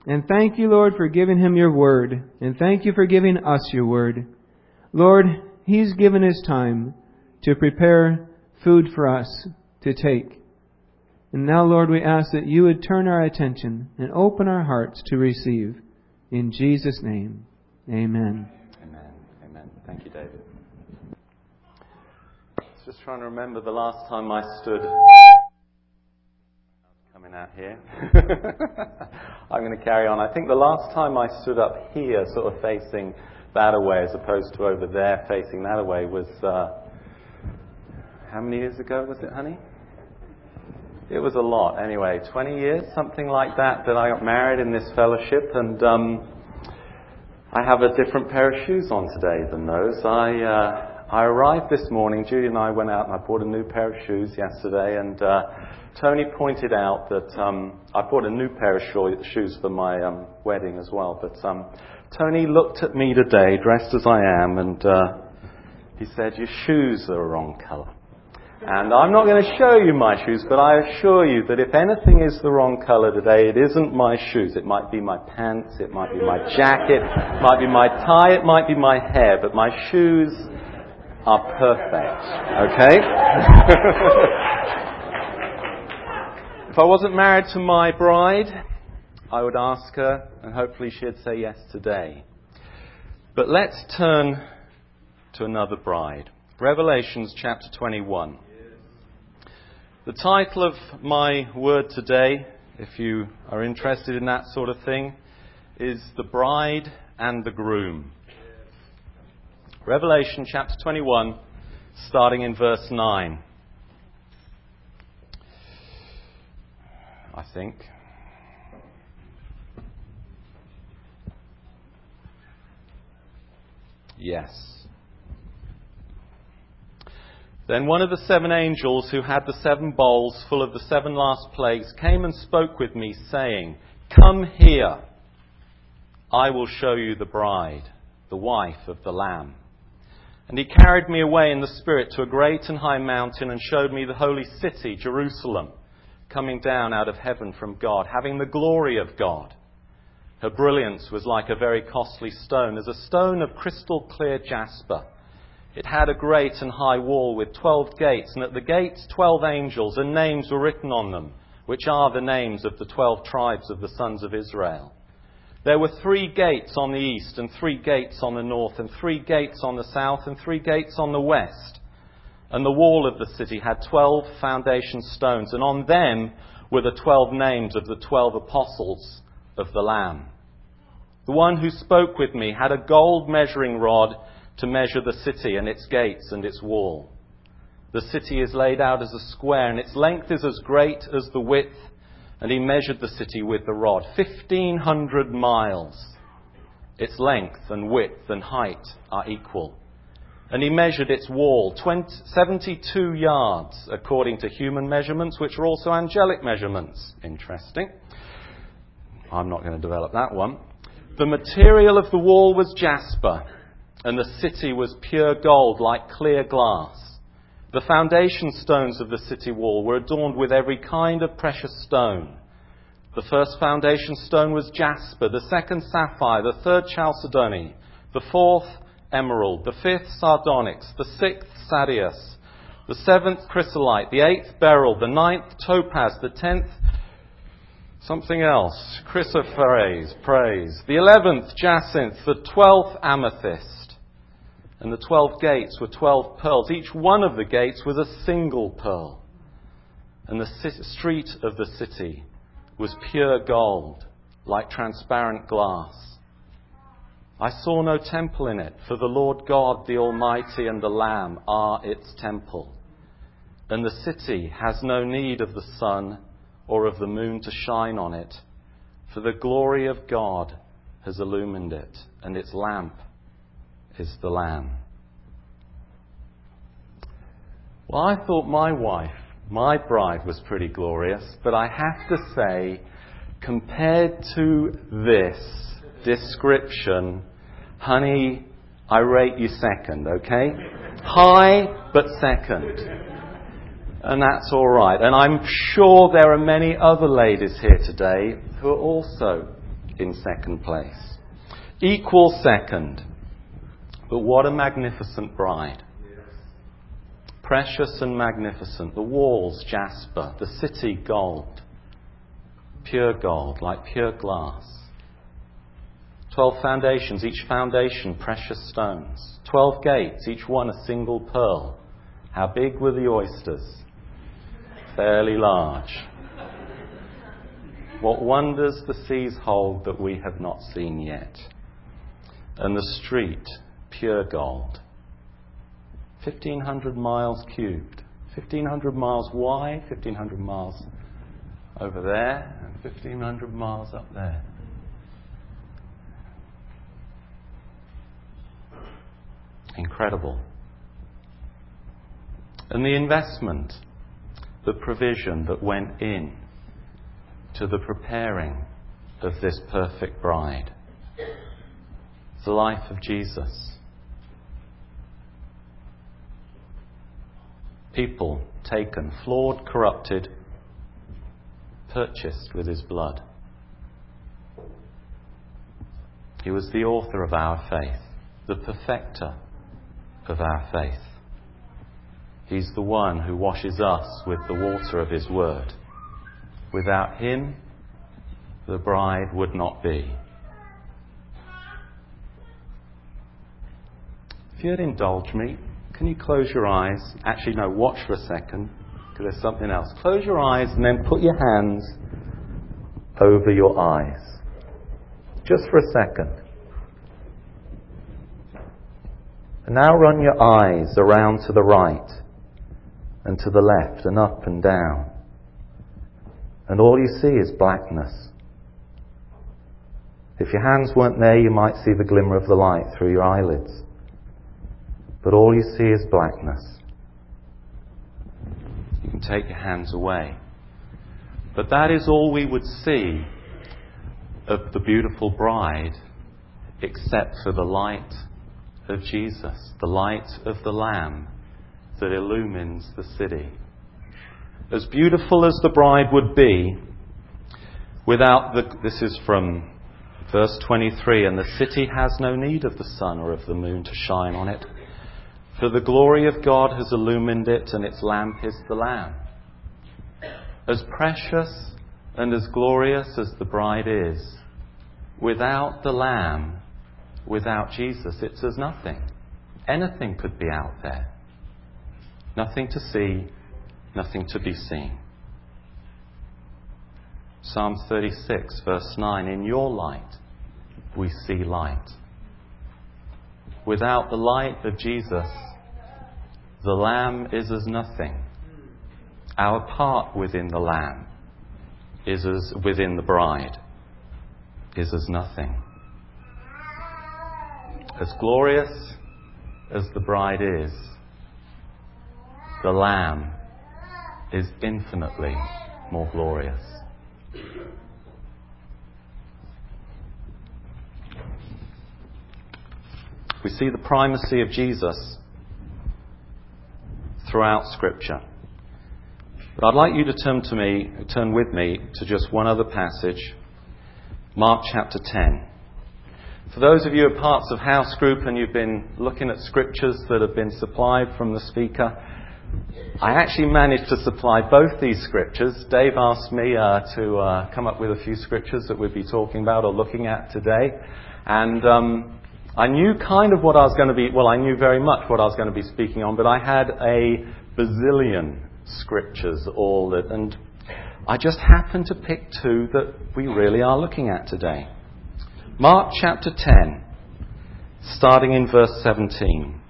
And thank you, Lord, for giving him your word. And thank you for giving us your word. Lord, he's given his time to prepare food for us to take. And now, Lord, we ask that you would turn our attention and open our hearts to receive. In Jesus' name, amen. Amen. Amen. Thank you, David. I was just trying to remember the last time I stood... Coming out here. I'm going to carry on. I think the last time I stood up here, sort of facing that away, as opposed to over there facing that away, was... how many years ago was it, honey? It was a lot. Anyway, 20 years, something like that I got married in this fellowship, and I have a different pair of shoes on today than those. I arrived this morning. Judy and I went out and I bought a new pair of shoes yesterday, and Tony pointed out that I bought a new pair of shoes for my wedding as well. But Tony looked at me today, dressed as I am, and he said, "Your shoes are the wrong colour." And I'm not going to show you my shoes, but I assure you that if anything is the wrong colour today, it isn't my shoes. It might be my pants, it might be my jacket, it might be my tie, it might be my hair, but my shoes are perfect. Okay? If I wasn't married to my bride, I would ask her, and hopefully she'd say yes today. But let's turn to another bride. Revelations chapter 21. The title of my word today, if you are interested in that sort of thing, is The Bride and the Groom. Revelation chapter 21, starting in verse 9. I think. Yes. Then one of the 7 angels who had the 7 bowls full of the 7 last plagues came and spoke with me, saying, "Come here, I will show you the bride, the wife of the Lamb." And he carried me away in the Spirit to a great and high mountain and showed me the holy city, Jerusalem, coming down out of heaven from God, having the glory of God. Her brilliance was like a very costly stone, as a stone of crystal clear jasper. It had a great and high wall with 12 gates, and at the gates 12 angels, and names were written on them, which are the names of the 12 tribes of the sons of Israel. There were 3 gates on the east, and 3 gates on the north, and 3 gates on the south, and 3 gates on the west. And the wall of the city had 12 foundation stones, and on them were the 12 names of the 12 apostles of the Lamb. The one who spoke with me had a gold measuring rod to measure the city and its gates and its wall. The city is laid out as a square, and its length is as great as the width. And he measured the city with the rod, 1,500 miles. Its length and width and height are equal. And he measured its wall, 72 yards, according to human measurements, which are also angelic measurements. Interesting. I'm not going to develop that one. The material of the wall was jasper, and the city was pure gold, like clear glass. The foundation stones of the city wall were adorned with every kind of precious stone. The first foundation stone was jasper, the second sapphire, the third chalcedony, the fourth emerald, the fifth sardonyx, the sixth sardius, the seventh chrysolite, the eighth beryl, the ninth topaz, the 10th something else, chrysoprase, the 11th jacinth, the 12th amethyst. And the 12 gates were 12 pearls. Each one of the gates was a single pearl. And the street of the city was pure gold, like transparent glass. I saw no temple in it, for the Lord God, the Almighty, and the Lamb are its temple. And the city has no need of the sun or of the moon to shine on it, for the glory of God has illumined it, and its lamp is the Lamb. Well, I thought my wife, my bride, was pretty glorious, but I have to say, compared to this description, honey, I rate you second, okay? High, but second. And that's all right. And I'm sure there are many other ladies here today who are also in second place. Equal second. But what a magnificent bride. Precious and magnificent. The walls, jasper. The city, gold. Pure gold, like pure glass. 12 foundations, each foundation precious stones. 12 gates, each one a single pearl. How big were the oysters? Fairly large. What wonders the seas hold that we have not seen yet. And the street, pure gold. 1,500 miles cubed. 1,500 miles wide, 1,500 miles over there, and 1,500 miles up there. Incredible. And the investment, the provision that went in to the preparing of this perfect bride. The life of Jesus. People taken, flawed, corrupted, purchased with his blood. He was the author of our faith, the perfecter of our faith. He's the one who washes us with the water of his word. Without him, the bride would not be. If you'd indulge me, can you close your eyes? Actually, no, watch for a second, because there's something else. Close your eyes and then put your hands over your eyes. Just for a second. And now run your eyes around to the right and to the left and up and down. And all you see is blackness. If your hands weren't there, you might see the glimmer of the light through your eyelids. But all you see is blackness. You can take your hands away. But that is all we would see of the beautiful bride, except for the light of Jesus, the light of the Lamb that illumines the city. As beautiful as the bride would be, without this is from verse 23, and the city has no need of the sun or of the moon to shine on it, for the glory of God has illumined it, and its lamp is the Lamb. As precious and as glorious as the bride is, without the Lamb, without Jesus, it's as nothing. Anything could be out there. Nothing to see, nothing to be seen. Psalm 36, verse 9, in your light we see light. Without the light of Jesus, the Lamb is as nothing. Our part within the Lamb is as within the bride is as nothing. As glorious as the bride is, the Lamb is infinitely more glorious. We see the primacy of Jesus throughout Scripture. But I'd like you to turn with me to just one other passage, Mark chapter 10. For those of you who are parts of house group and you've been looking at scriptures that have been supplied from the speaker, I actually managed to supply both these scriptures. Dave asked me to come up with a few scriptures that we'd be talking about or looking at today. And I knew kind of what I was going to be, well, I knew very much what I was going to be speaking on, but I had a bazillion scriptures and I just happened to pick two that we really are looking at today. Mark chapter 10, starting in verse 17.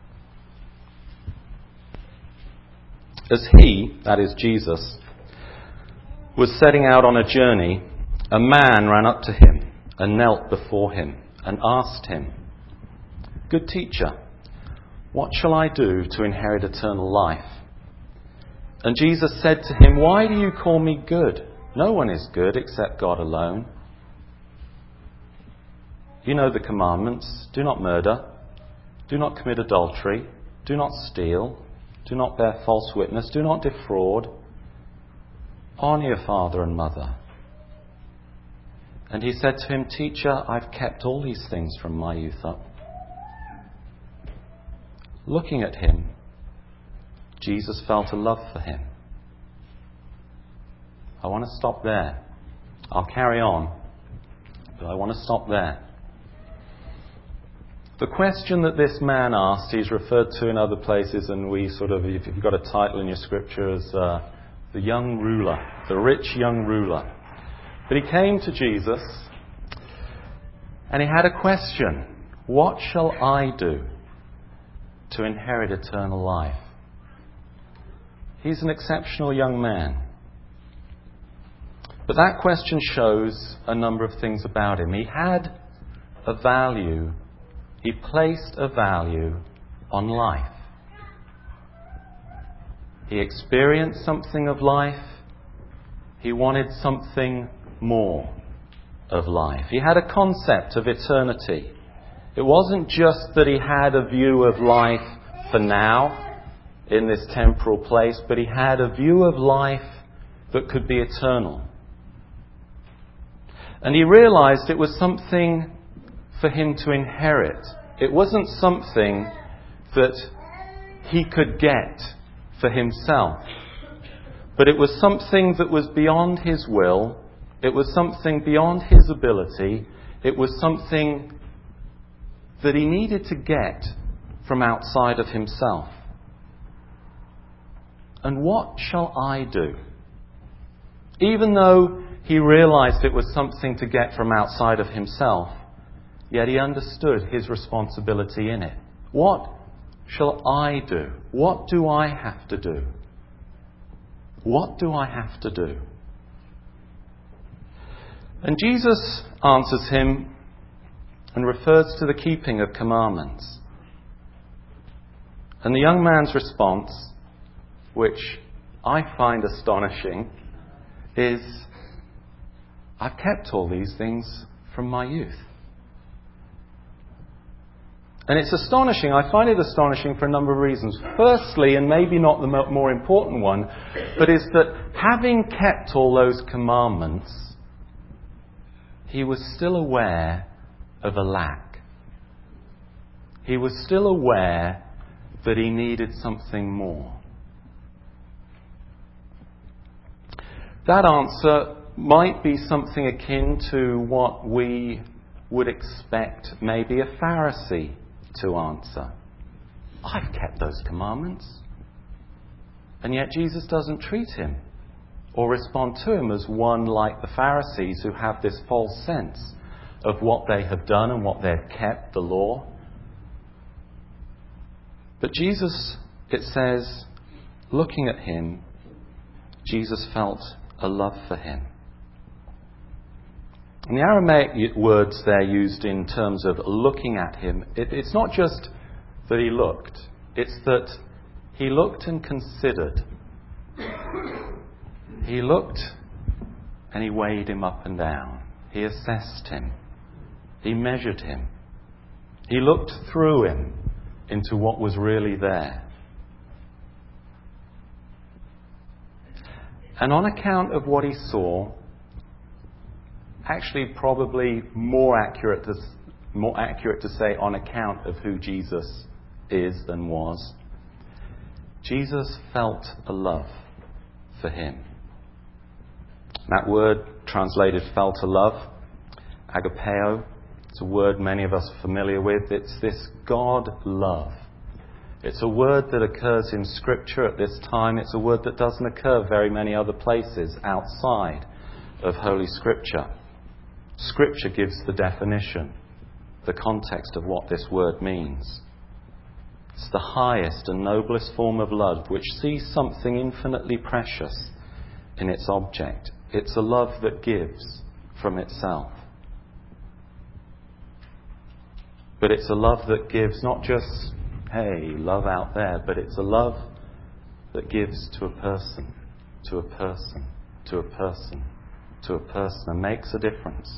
As he, that is Jesus, was setting out on a journey, a man ran up to him and knelt before him and asked him, "Good teacher, what shall I do to inherit eternal life?" And Jesus said to him, "Why do you call me good? No one is good except God alone. You know the commandments. Do not murder. Do not commit adultery. Do not steal. Do not bear false witness. Do not defraud. Honour your father and mother." And he said to him, "Teacher, I've kept all these things from my youth up." Looking at him, Jesus felt a love for him. I want to stop there. I'll carry on, but I want to stop there. The question that this man asked, he's referred to in other places, and we sort of, if you've got a title in your scripture, as the young ruler, the rich young ruler. But he came to Jesus, and he had a question. What shall I do to inherit eternal life? He's an exceptional young man. But that question shows a number of things about him. He had a value. He placed a value on life. He experienced something of life. He wanted something more of life. He had a concept of eternity. It wasn't just that he had a view of life for now in this temporal place, but he had a view of life that could be eternal. And he realized it was something for him to inherit. It wasn't something that he could get for himself, but it was something that was beyond his will. It was something beyond his ability. It was something that he needed to get from outside of himself. And what shall I do? Even though he realized it was something to get from outside of himself, yet he understood his responsibility in it. What shall I do? What do I have to do? What do I have to do? And Jesus answers him and refers to the keeping of commandments. And the young man's response, which I find astonishing, is, I've kept all these things from my youth. And it's astonishing. I find it astonishing for a number of reasons. Firstly, and maybe not the more important one, but is that having kept all those commandments, he was still aware of a lack. He was still aware that he needed something more. That answer might be something akin to what we would expect maybe a Pharisee to answer. I've kept those commandments. And yet Jesus doesn't treat him or respond to him as one like the Pharisees who have this false sense of what they have done and what they've kept, the law. But Jesus, it says, looking at him, Jesus felt a love for him. And the Aramaic words there used in terms of looking at him, it's not just that he looked, it's that he looked and considered. He looked and he weighed him up and down. He assessed him. He measured him. He looked through him into what was really there. And on account of what he saw, actually probably more accurate to say on account of who Jesus is and was, Jesus felt a love for him. That word translated felt a love, agapeo, it's a word many of us are familiar with. It's this God love. It's a word that occurs in Scripture at this time. It's a word that doesn't occur very many other places outside of Holy Scripture. Scripture gives the definition, the context of what this word means. It's the highest and noblest form of love which sees something infinitely precious in its object. It's a love that gives from itself. But it's a love that gives not just, hey, love out there, but it's a love that gives to a person, to a person, to a person, to a person, and makes a difference.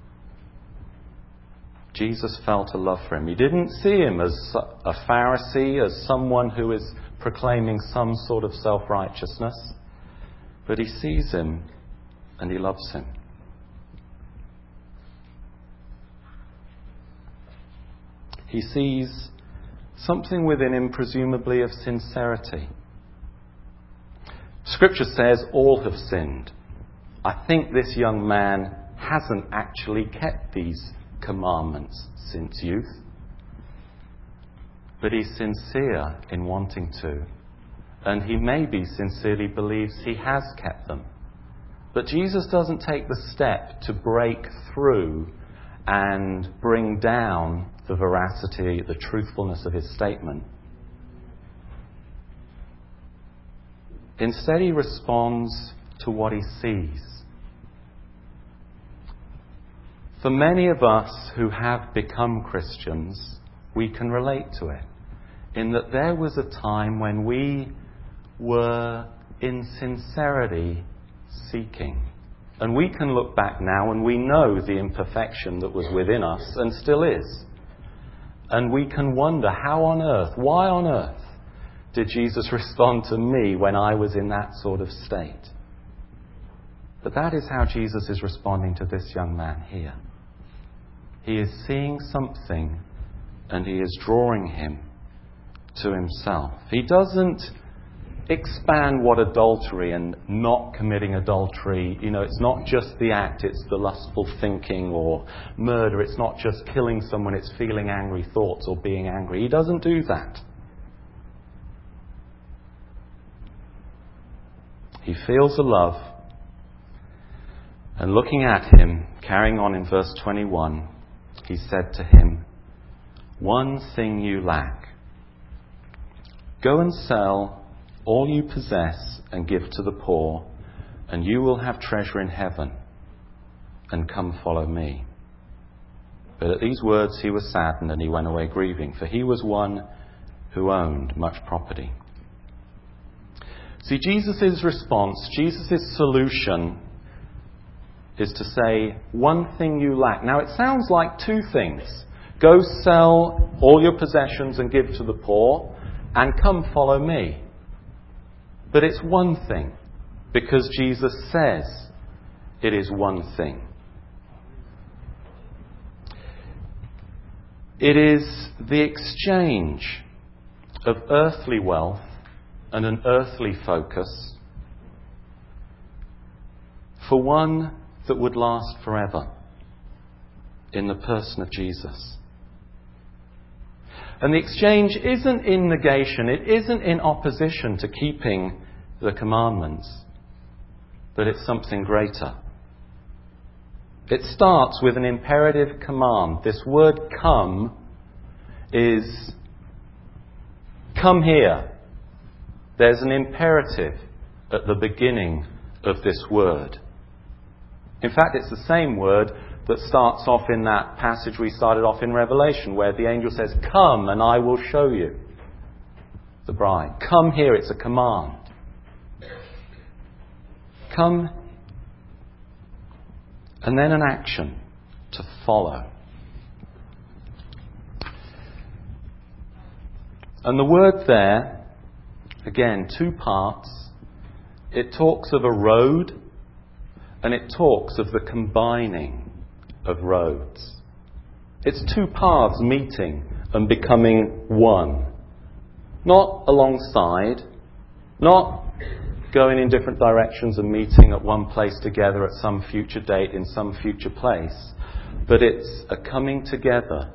Jesus felt a love for him. He didn't see him as a Pharisee, as someone who is proclaiming some sort of self-righteousness, but he sees him and he loves him. He sees something within him, presumably of sincerity. Scripture says all have sinned. I think this young man hasn't actually kept these commandments since youth. But he's sincere in wanting to. And he maybe sincerely believes he has kept them. But Jesus doesn't take the step to break through and bring down the veracity, the truthfulness of his statement. Instead, he responds to what he sees. For many of us who have become Christians, we can relate to it, in that there was a time when we were in sincerity seeking. And we can look back now and we know the imperfection that was within us and still is. And we can wonder, why on earth did Jesus respond to me when I was in that sort of state? But that is how Jesus is responding to this young man here. He is seeing something and he is drawing him to himself. He doesn't expand what adultery and not committing adultery, it's not just the act, it's the lustful thinking, or murder, it's not just killing someone, it's feeling angry thoughts or being angry. He doesn't do that. He feels the love, and looking at him, carrying on in verse 21, he said to him, "One thing you lack. Go and sell all you possess and give to the poor, and you will have treasure in heaven. And come follow me." But at these words he was saddened, and he went away grieving, for he was one who owned much property. See, Jesus' response, Jesus' solution is to say, one thing you lack. Now it sounds like two things. Go sell all your possessions and give to the poor, and come follow me. But it's one thing, because Jesus says it is one thing. It is the exchange of earthly wealth and an earthly focus for one that would last forever in the person of Jesus. And the exchange isn't in negation, it isn't in opposition to keeping the commandments, but it's something greater. It starts with an imperative command. This word come is come here. There's an imperative at the beginning of this word. In fact, it's the same word that starts off in that passage we started off in Revelation, where the angel says, "Come and I will show you the bride." Come here, it's a command. Come, and then an action to follow. And the word there, again, two parts. It talks of a road, and it talks of the combining of roads. It's two paths meeting and becoming one. Not alongside, not going in different directions and meeting at one place together at some future date in some future place, but it's a coming together.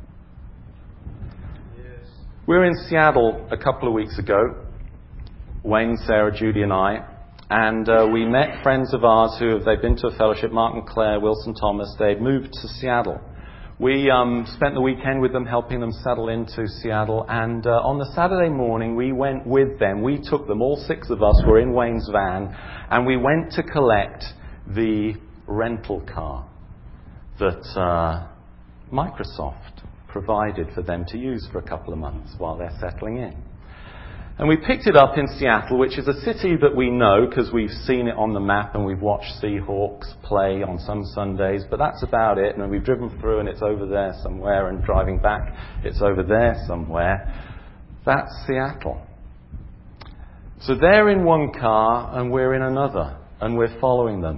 Yes. We were in Seattle a couple of weeks ago, Wayne, Sarah, Judy and I, and we met friends of ours they'd been to a fellowship, Mark and Claire, Wilson Thomas. They'd moved to Seattle. We spent the weekend with them, helping them settle into Seattle. And on the Saturday morning, we went with them. We took them, all six of us were in Wayne's van, and we went to collect the rental car that Microsoft provided for them to use for a couple of months while they're settling in. And we picked it up in Seattle, which is a city that we know because we've seen it on the map and we've watched Seahawks play on some Sundays, but that's about it. And we've driven through and it's over there somewhere, and driving back, it's over there somewhere. That's Seattle. So they're in one car and we're in another, and we're following them.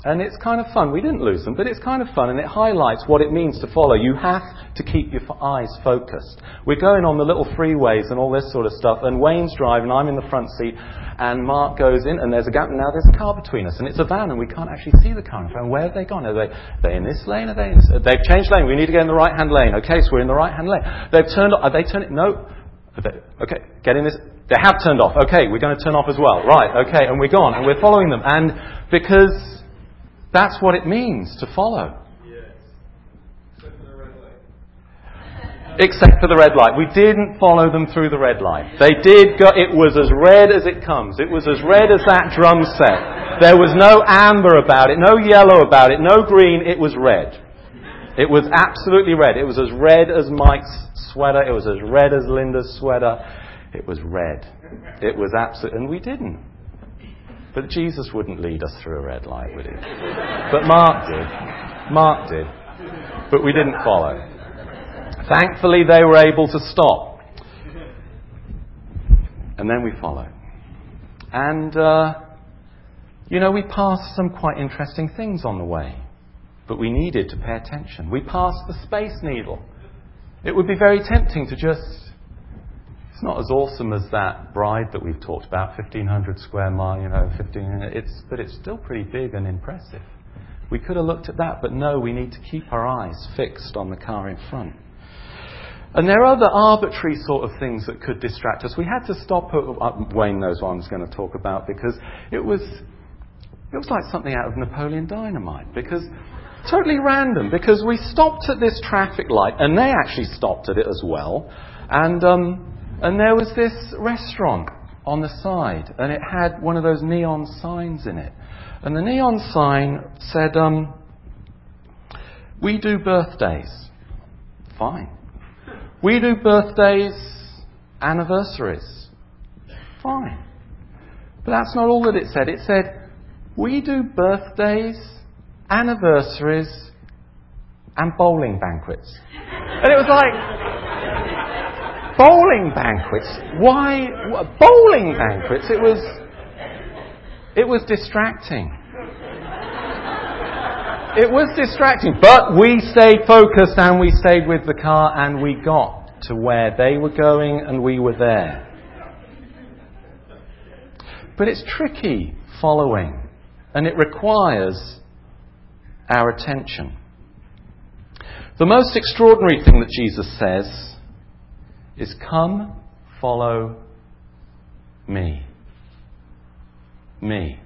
And it's kind of fun. We didn't lose them, but it's kind of fun, and it highlights what it means to follow. You have to keep your eyes focused. We're going on the little freeways and all this sort of stuff, and Wayne's driving, I'm in the front seat, and Mark goes in, and there's a gap, and now there's a car between us, and it's a van, and we can't actually see the car in front. Where have they gone? Are they in this lane? Are they in this? They've changed lane. We need to get in the right-hand lane. Okay, so we're in the right-hand lane. They've turned off. Are they turning? No. Okay, get in this. They have turned off. Okay, we're going to turn off as well. Right, okay, and we're gone, and we're following them. And because that's what it means to follow. Yes. Except for the red light. Except for the red light. We didn't follow them through the red light. They did go, it was as red as it comes. It was as red as that drum set. There was no amber about it, no yellow about it, no green. It was red. It was absolutely red. It was as red as Mike's sweater. It was as red as Linda's sweater. It was red. It was absolute, and we didn't. But Jesus wouldn't lead us through a red light, would he? But Mark did. Mark did. But we didn't follow. Thankfully, they were able to stop. And then we followed. And, we passed some quite interesting things on the way. But we needed to pay attention. We passed the Space Needle. It would be very tempting to just... It's not as awesome as that bride that we've talked about, 1,500 square mile, 15... But it's still pretty big and impressive. We could have looked at that, but no, we need to keep our eyes fixed on the car in front. And there are other arbitrary sort of things that could distract us. We had to stop at... Wayne knows what I'm going to talk about, because it was like something out of Napoleon Dynamite, because... Totally random, because we stopped at this traffic light, and they actually stopped at it as well. And there was this restaurant on the side, and it had one of those neon signs in it. And the neon sign said, "We do birthdays." Fine. "We do birthdays, anniversaries." Fine. But that's not all that it said. It said, "We do birthdays, anniversaries, and bowling banquets." And it was like, bowling banquets? Why? Bowling banquets? It was distracting. It was distracting. But we stayed focused, and we stayed with the car, and we got to where they were going, and we were there. But it's tricky following, and it requires our attention. The most extraordinary thing that Jesus says is, "Come, follow me." Me.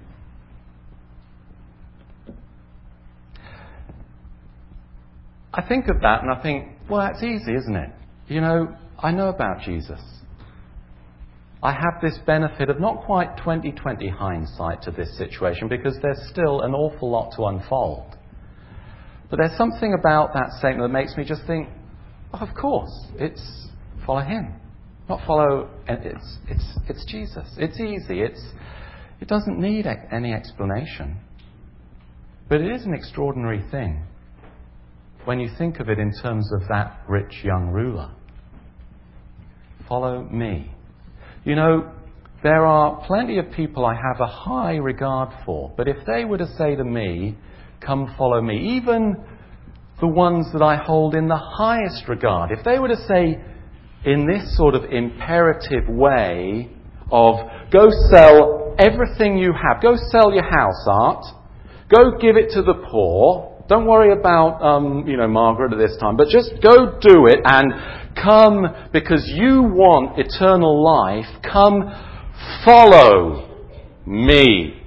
I think of that and I think, well, that's easy, isn't it? I know about Jesus. I have this benefit of not quite 20/20 hindsight to this situation, because there's still an awful lot to unfold. But there's something about that statement that makes me just think, oh, of course, it's follow him. Not follow, it's Jesus. It's easy. It doesn't need any explanation. But it is an extraordinary thing when you think of it in terms of that rich young ruler. Follow me. There are plenty of people I have a high regard for, but if they were to say to me, "Come follow me," even the ones that I hold in the highest regard, if they were to say in this sort of imperative way of, "Go sell everything you have, go sell your house, Art, go give it to the poor, don't worry about Margaret at this time, but just go do it, and come because you want eternal life, come follow me."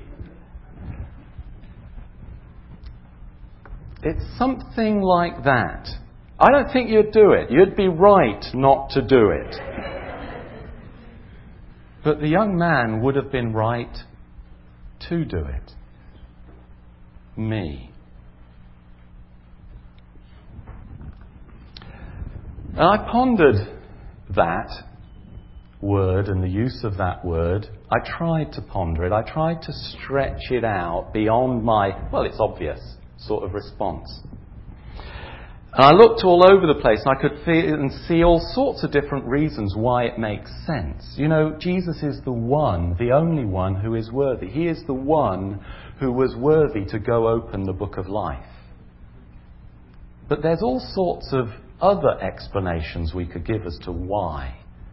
It's something like that. I don't think you'd do it. You'd be right not to do it. But the young man would have been right to do it. Me. And I pondered that word and the use of that word. I tried to ponder it. I tried to stretch it out beyond my, it's obvious, sort of response. And I looked all over the place, and I could feel and see all sorts of different reasons why it makes sense. Jesus is the one, the only one who is worthy. He is the one who was worthy to go open the book of life. But there's all sorts of other explanations we could give as to why.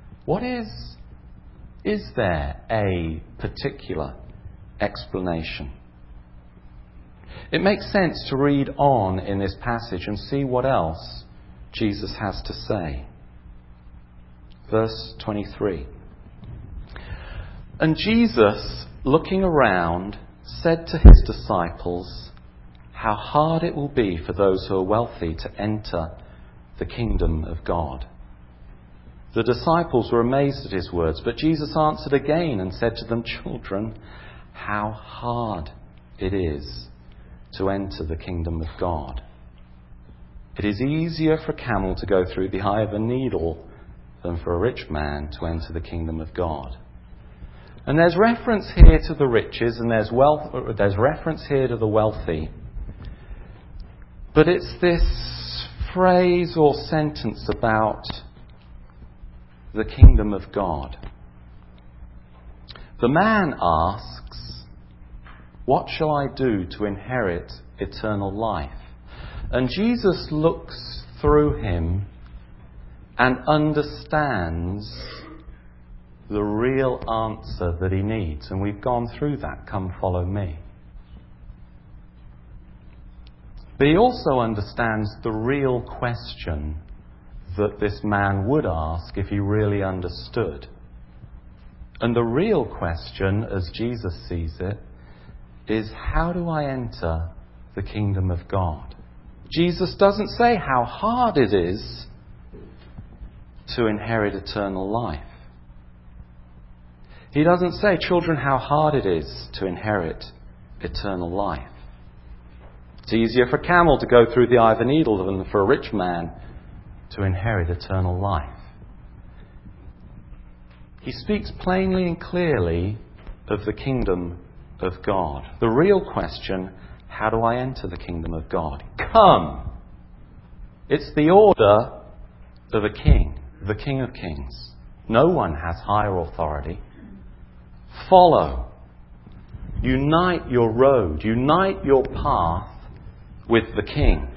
Is there a particular explanation? It makes sense to read on in this passage and see what else Jesus has to say. Verse 23. And Jesus, looking around, said to his disciples, "How hard it will be for those who are wealthy to enter the kingdom of God." The disciples were amazed at his words, but Jesus answered again and said to them, "Children, how hard it is to enter the kingdom of God. It is easier for a camel to go through the eye of a needle than for a rich man to enter the kingdom of God." And there's reference here to the riches, and there's reference here to the wealthy. But it's this phrase or sentence about the kingdom of God. The man asks, "What shall I do to inherit eternal life?" And Jesus looks through him and understands the real answer that he needs. And we've gone through that. Come follow me. But he also understands the real question that this man would ask if he really understood. And the real question, as Jesus sees it, is, how do I enter the kingdom of God? Jesus doesn't say how hard it is to inherit eternal life. He doesn't say, "Children, how hard it is to inherit eternal life. It's easier for a camel to go through the eye of a needle than for a rich man to inherit eternal life." He speaks plainly and clearly of the kingdom of God. The real question, how do I enter the kingdom of God? Come! It's the order of a king, the King of Kings. No one has higher authority. Follow. Unite your road, unite your path with the King.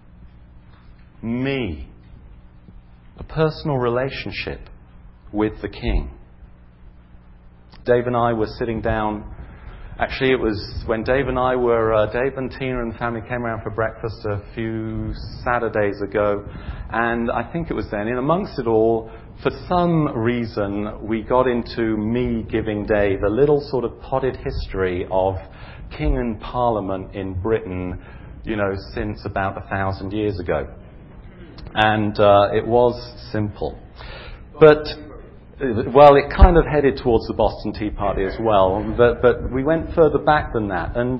Me. A personal relationship with the King. Dave and I were sitting down. Actually, it was when Dave and Tina and the family came around for breakfast a few Saturdays ago. And I think it was then, in amongst it all, for some reason, we got into Me Giving Day, the little sort of potted history of King and Parliament in Britain, since about 1,000 years ago. And it was simple. But it kind of headed towards the Boston Tea Party as well, but we went further back than that. And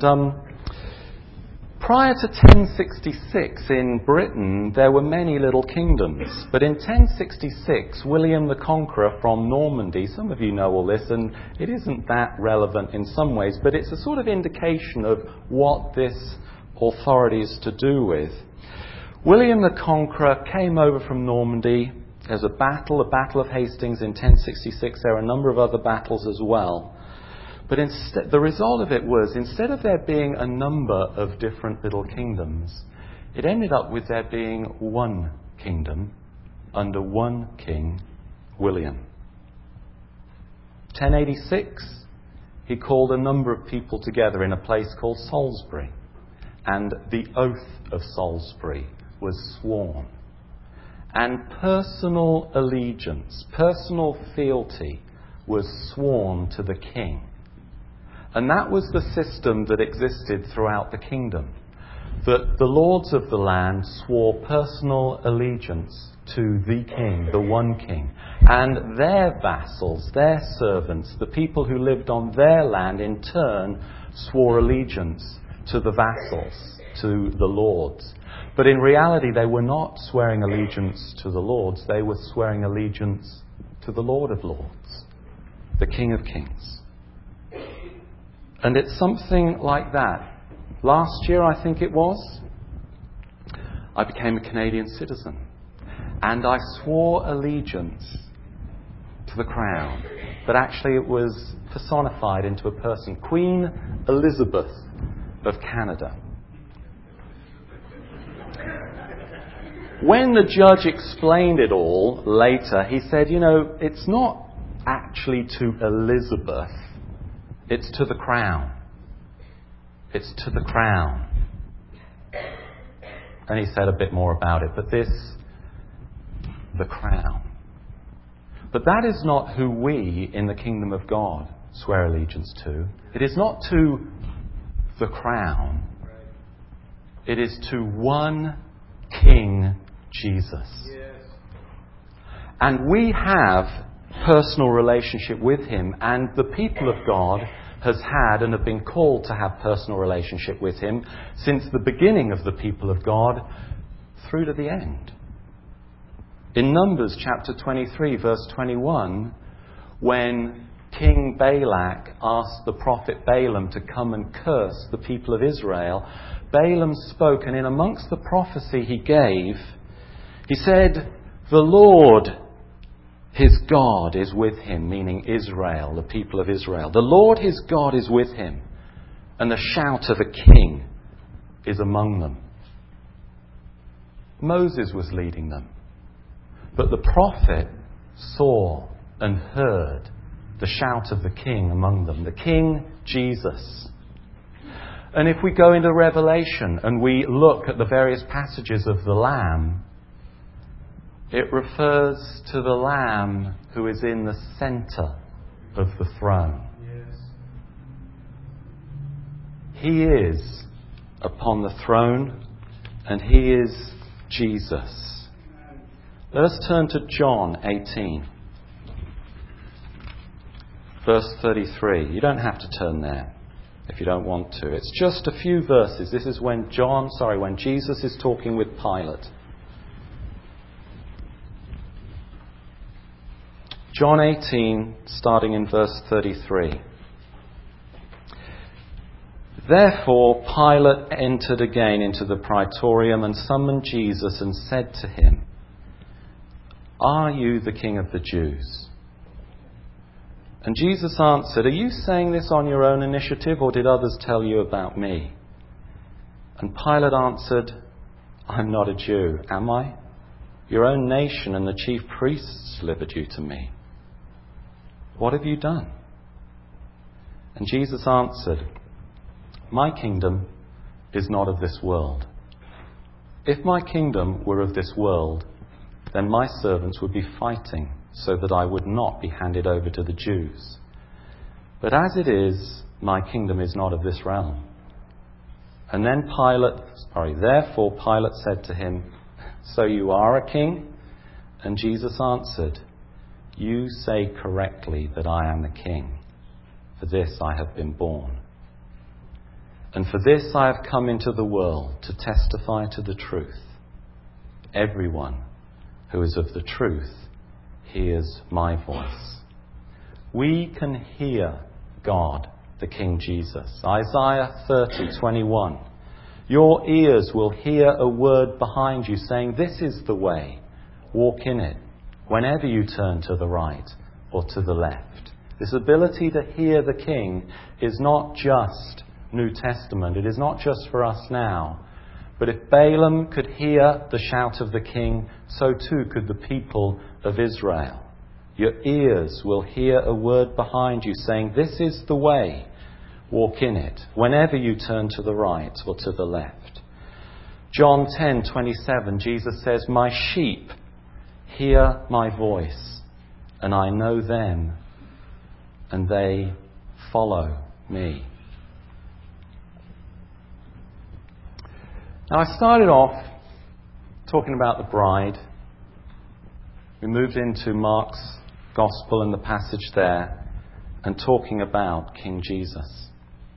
prior to 1066 in Britain, there were many little kingdoms. But in 1066, William the Conqueror from Normandy, some of you know all this, and it isn't that relevant in some ways, but it's a sort of indication of what this authority is to do with. William the Conqueror came over from Normandy. There's a battle of Hastings in 1066. There are a number of other battles as well. But the result of it was, instead of there being a number of different little kingdoms, it ended up with there being one kingdom under one king, William. 1086, he called a number of people together in a place called Salisbury. And the oath of Salisbury was sworn. And personal allegiance, personal fealty was sworn to the king. And that was the system that existed throughout the kingdom. That the lords of the land swore personal allegiance to the king, the one king. And their vassals, their servants, the people who lived on their land in turn swore allegiance to the vassals, to the lords. But in reality, they were not swearing allegiance to the lords. They were swearing allegiance to the Lord of Lords, the King of Kings. And it's something like that. Last year, I think it was, I became a Canadian citizen. And I swore allegiance to the crown. But actually, it was personified into a person. Queen Elizabeth of Canada. When the judge explained it all later, he said, it's not actually to Elizabeth, it's to the crown. It's to the crown. And he said a bit more about it, but the crown. But that is not who we in the kingdom of God swear allegiance to. It is not to the crown. It is to one King Jesus. And we have personal relationship with him, and the people of God has had and have been called to have personal relationship with him since the beginning of the people of God through to the end. In Numbers chapter 23 verse 21, when King Balak asked the prophet Balaam to come and curse the people of Israel, Balaam spoke, and in amongst the prophecy he gave, he said, "The Lord, his God, is with him," meaning Israel, the people of Israel. "The Lord his God is with him, and the shout of a king is among them." Moses was leading them. But the prophet saw and heard the shout of the king among them, the King Jesus. And if we go into Revelation and we look at the various passages of the Lamb, it refers to the Lamb who is in the centre of the throne. He is upon the throne, and he is Jesus. Let us turn to John 18, verse 33. You don't have to turn there if you don't want to. It's just a few verses. This is when Jesus is talking with Pilate. John 18, starting in verse 33. Therefore Pilate entered again into the praetorium and summoned Jesus and said to him, "Are you the King of the Jews?" And Jesus answered, "Are you saying this on your own initiative, or did others tell you about me?" And Pilate answered, "I'm not a Jew, am I? Your own nation and the chief priests delivered you to me. What have you done?" And Jesus answered, "My kingdom is not of this world. If my kingdom were of this world, then my servants would be fighting so that I would not be handed over to the Jews. But as it is, my kingdom is not of this realm." And then therefore Pilate said to him, "So you are a king?" And Jesus answered, "You say correctly that I am a king. For this I have been born. And for this I have come into the world, to testify to the truth. Everyone who is of the truth hears my voice." We can hear God, the King Jesus. Isaiah 30:21. Your ears will hear a word behind you saying, "This is the way, walk in it," whenever you turn to the right or to the left. This ability to hear the King is not just New Testament. It is not just for us now. But if Balaam could hear the shout of the king, so too could the people of Israel. Your ears will hear a word behind you saying, "This is the way, walk in it," whenever you turn to the right or to the left. John 10:27, Jesus says, "My sheep hear my voice, and I know them, and they follow me." Now, I started off talking about the bride. We moved into Mark's Gospel and the passage there, and talking about King Jesus.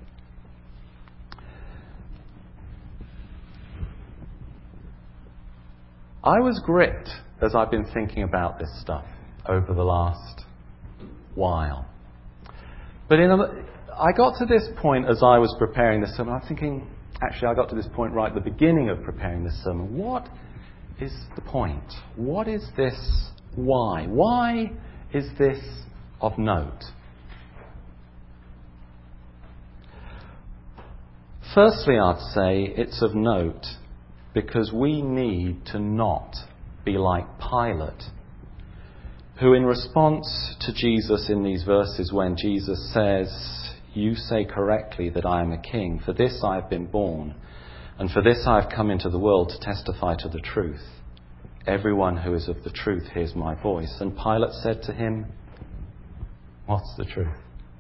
I was gripped as I've been thinking about this stuff over the last while. But I got to this point as I was preparing this sermon. I'm thinking, actually, I got to this point right at the beginning of preparing this sermon. What is the point? What is this? Why? Why is this of note? Firstly, I'd say it's of note because we need to not be like Pilate, who in response to Jesus in these verses, when Jesus says, "You say correctly that I am a king, for this I have been born, and for this I have come into the world to testify to the truth. Everyone who is of the truth hears my voice." And Pilate said to him, "What's the truth?"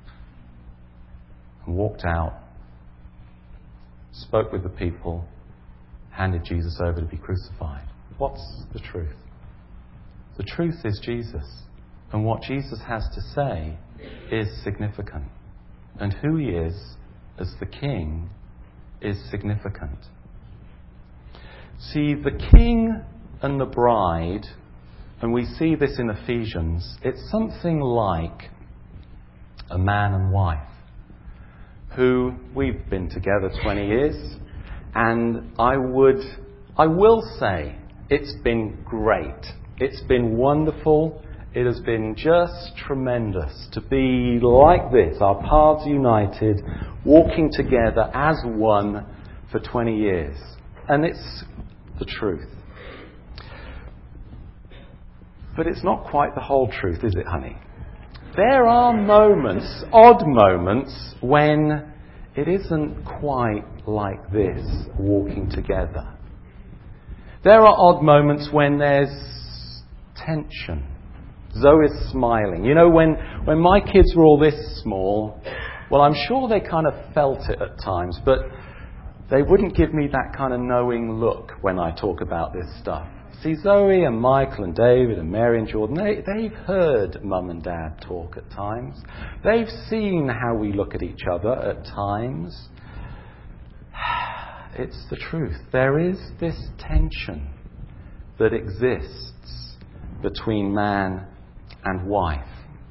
And walked out, spoke with the people, handed Jesus over to be crucified. What's the truth? The truth is Jesus. And what Jesus has to say is significant. And who he is as the king is significant. See, the king and the bride, and we see this in Ephesians, it's something like a man and wife who we've been together 20 years, and I will say it's been great. It's been wonderful. It has been just tremendous to be like this, our paths united, walking together as one for 20 years. And it's the truth. But it's not quite the whole truth, is it, honey? There are moments, odd moments, when it isn't quite like this, walking together. There are odd moments when there's tension. Zoe's smiling. You know, when my kids were all this small, well, I'm sure they kind of felt it at times, but they wouldn't give me that kind of knowing look when I talk about this stuff. See, Zoe and Michael and David and Mary and Jordan, they've heard Mum and Dad talk at times. They've seen how we look at each other at times. It's the truth. There is this tension that exists between man and wife.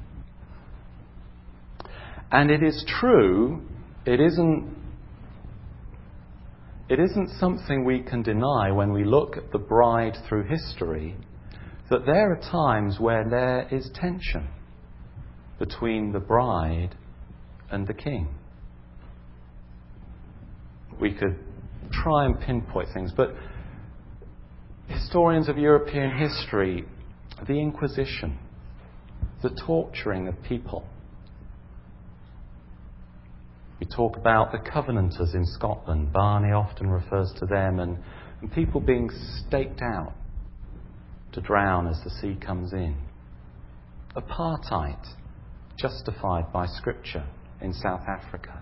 And it is true, it isn't something we can deny when we look at the bride through history, that there are times where there is tension between the bride and the king. We could try and pinpoint things, but historians of European history, the Inquisition, the torturing of people. We talk about the Covenanters in Scotland. Barney often refers to them, and people being staked out to drown as the sea comes in. Apartheid, justified by Scripture in South Africa.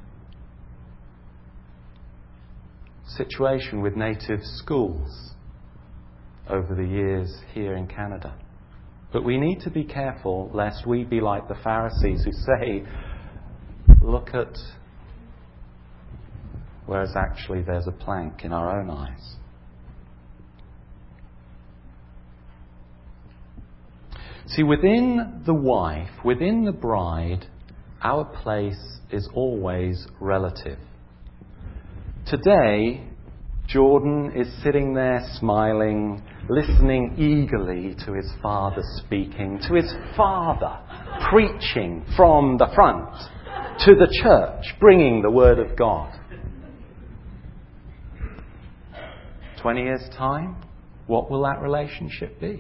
Situation with native schools over the years here in Canada. But we need to be careful lest we be like the Pharisees who say, look at, whereas actually there's a plank in our own eyes. See, within the wife, within the bride, our place is always relative. Today, Jordan is sitting there smiling, listening eagerly to his father speaking, to his father preaching from the front to the church, bringing the word of God. 20 years' time, what will that relationship be?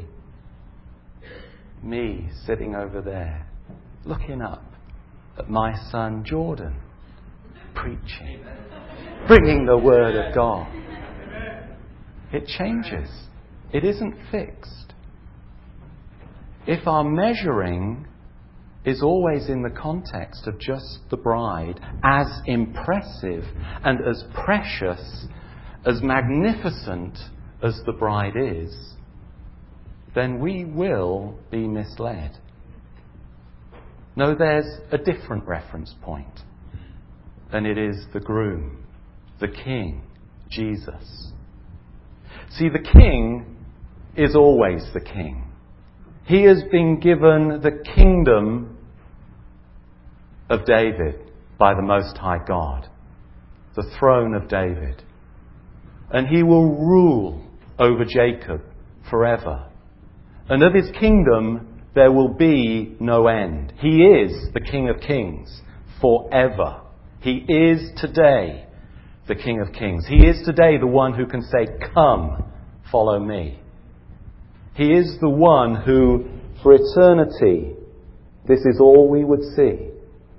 Me sitting over there, looking up at my son Jordan, preaching, bringing the word of God. It changes. It isn't fixed. If our measuring is always in the context of just the bride, as impressive and as precious, as magnificent as the bride is, then we will be misled. No, there's a different reference point. And it is the groom, the king, Jesus. See, the king is always the king. He has been given the kingdom of David by the Most High God, the throne of David. And he will rule over Jacob forever. And of his kingdom there will be no end. He is the King of Kings forever. He is today the King of Kings. He is today the one who can say, "Come, follow me." He is the one who, for eternity, this is all we would see.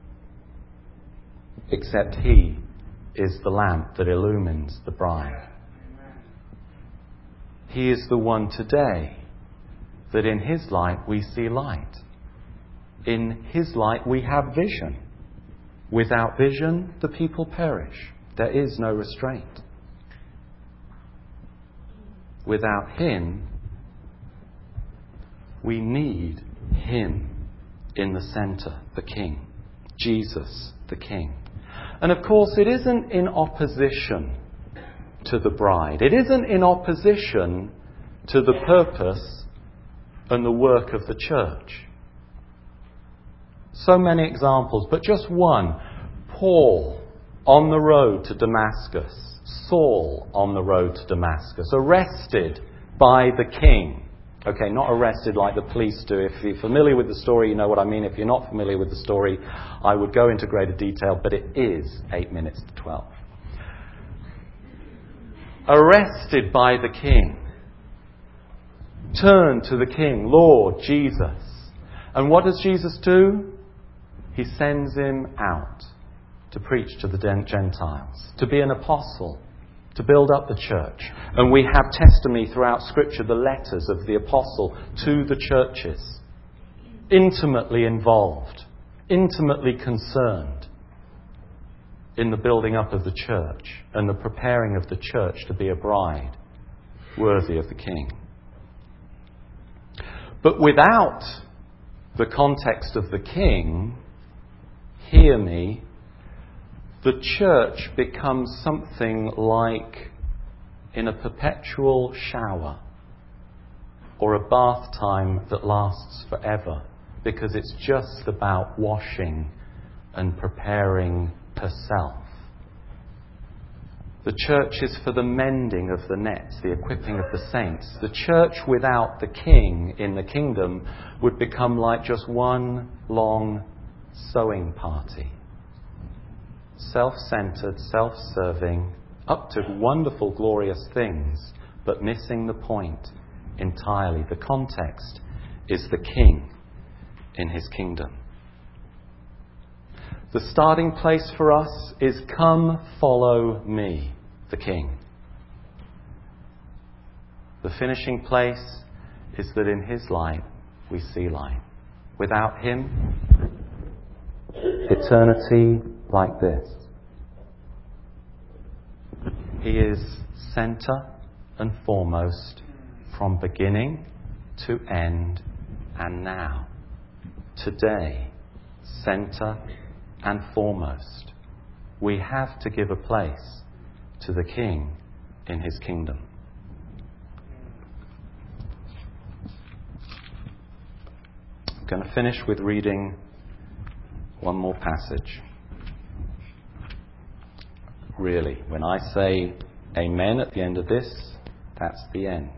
Except He is the lamp that illumines the bride. He is the one today that in His light we see light. In His light we have vision. Without vision, the people perish. There is no restraint. Without Him, we need Him in the centre, the King. Jesus, the King. And of course, it isn't in opposition to the bride. It isn't in opposition to the purpose and the work of the church. So many examples, but just one. Paul on the road to Damascus. Saul on the road to Damascus. Arrested by the king. Okay, not arrested like the police do. If you're familiar with the story, you know what I mean. If you're not familiar with the story, I would go into greater detail, but it is 8 minutes to 12. Arrested by the king. Turn to the king, Lord Jesus. And what does Jesus do? He sends him out to preach to the Gentiles, to be an apostle, to build up the church. And we have testimony throughout Scripture, the letters of the apostle to the churches. Intimately involved, intimately concerned in the building up of the church and the preparing of the church to be a bride worthy of the King. But without the context of the King, hear me, the church becomes something like in a perpetual shower or a bath time that lasts forever, because it's just about washing and preparing herself. The church is for the mending of the nets, the equipping of the saints. The church without the King in the kingdom would become like just one long sewing party. Self-centered, self-serving, up to wonderful, glorious things, but missing the point entirely. The context is the King in His kingdom. The starting place for us is come follow me, the King. The finishing place is that in His light we see light. Without Him, eternity like this. He is centre and foremost from beginning to end and now. Today, centre and foremost. We have to give a place to the King in His kingdom. I'm going to finish with reading one more passage. Really, when I say amen at the end of this, that's the end.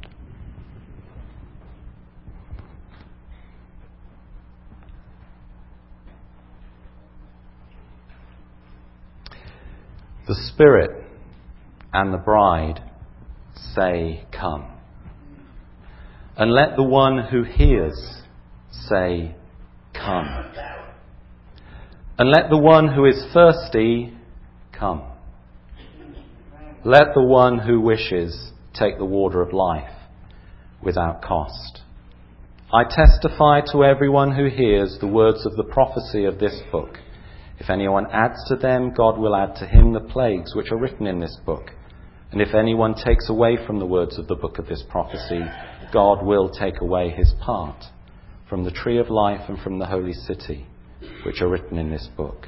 The Spirit and the bride say, come. And let the one who hears say, come. And let the one who is thirsty come. Let the one who wishes take the water of life without cost. I testify to everyone who hears the words of the prophecy of this book. If anyone adds to them, God will add to him the plagues which are written in this book. And if anyone takes away from the words of the book of this prophecy, God will take away his part from the tree of life and from the holy city, which are written in this book.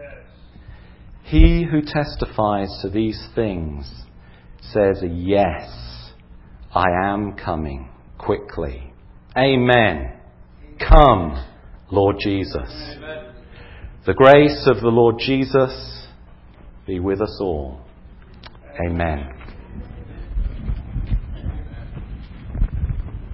He who testifies to these things says, yes, I am coming quickly. Amen. Come, Lord Jesus. Amen. The grace of the Lord Jesus be with us all. Amen.